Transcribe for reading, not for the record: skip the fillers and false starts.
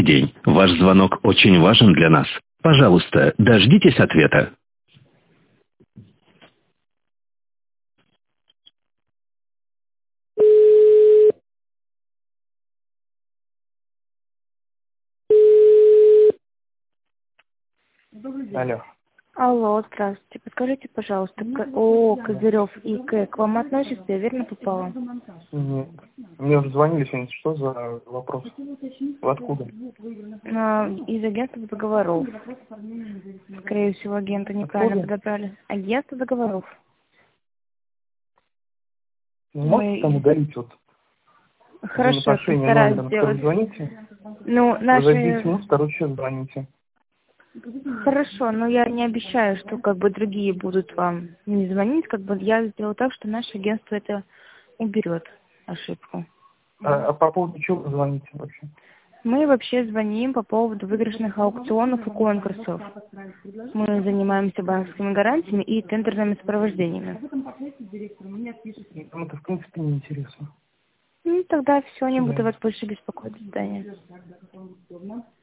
День. Ваш звонок очень важен для нас. Пожалуйста, дождитесь ответа. Алло. Алло, здравствуйте. Подскажите, пожалуйста, Козырев и к вам относится, я верно попала? Нет. Мне уже звонили сегодня. Что за вопрос? Вы откуда? Из агентства договоров. Скорее всего, агента неправильно Откуда? подобрали. Агентство договоров. Не можете там удалить вот Хорошо, я взаимоотношения постараюсь номера, на который сделать. звоните? Ну, Вы за 10 наши... минут второй час звоните. Хорошо, но я не обещаю, что как бы другие будут вам не звонить. Как бы я сделаю так, что наше агентство это уберет ошибку. А по поводу чего вы звоните вообще? Мы вообще звоним по поводу выигрышных аукционов и конкурсов. Мы занимаемся банковскими гарантиями и тендерными сопровождениями. Нам это в принципе не интересно. Ну, тогда все, не До буду свидания. вас больше беспокоить. До свидания.